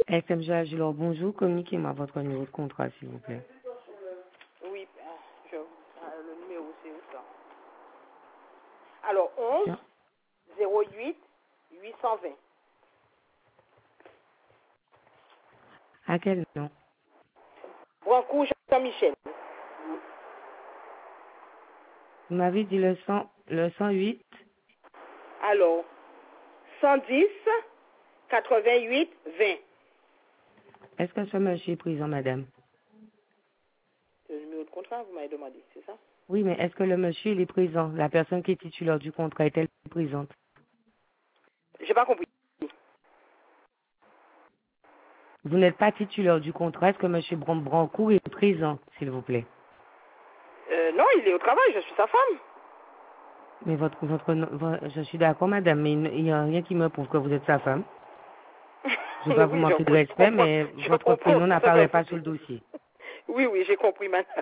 SMG Agilor, bonjour. Communiquez-moi votre numéro de contrat, s'il vous plaît. Oui, le numéro c'est où ça? Alors, 11 Tiens. 08 820. À quel nom? Brancourt Jean-Michel. Vous m'avez dit le 108. Alors, 110 88 20. Est-ce que ce monsieur est présent, madame? C'est le numéro de contrat, vous m'avez demandé, c'est ça? Oui, mais est-ce que le monsieur il est présent? La personne qui est titulaire du contrat est-elle présente? J'ai pas compris. Vous n'êtes pas titulaire du contrat. Est-ce que monsieur Brancourt est présent, s'il vous plaît? Non, il est au travail, je suis sa femme. Mais je suis d'accord, madame, mais il n'y a rien qui me prouve que vous êtes sa femme. Je ne vais pas vous Oui, manquer de respect, mais je votre comprends prénom tout ça. n'apparaît pas sur le dossier. Oui, oui, j'ai compris, madame.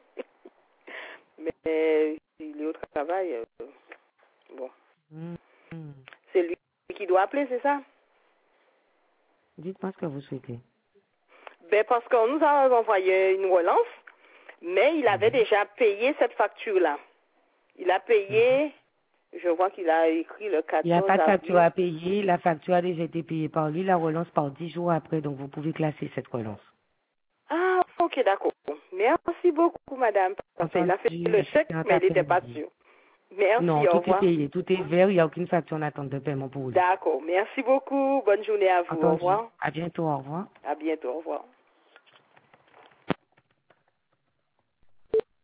Mais il est au travail. Bon. Hmm. C'est lui qui doit appeler, c'est ça? Dites-moi ce que vous souhaitez. Ben, parce qu'on nous a envoyé une relance, mais il avait déjà payé cette facture-là. Il a payé, je vois qu'il a écrit le Il n'y a 14 pas de facture avril. à payer. La facture a déjà été payée par lui. La relance part 10 jours après, donc vous pouvez classer cette relance. Ah, ok, d'accord. Merci beaucoup, madame. Parce qu'il a fait Entendu. le chèque, Excellent mais il n'était pas après-midi. sûr. Non, Merci, au tout est revoir. payé. Tout est vert. Il n'y a aucune facture en attente de paiement pour lui. D'accord. Merci beaucoup. Bonne journée à vous. Au Entendu. revoir. À bientôt. Au revoir. À bientôt. Au revoir.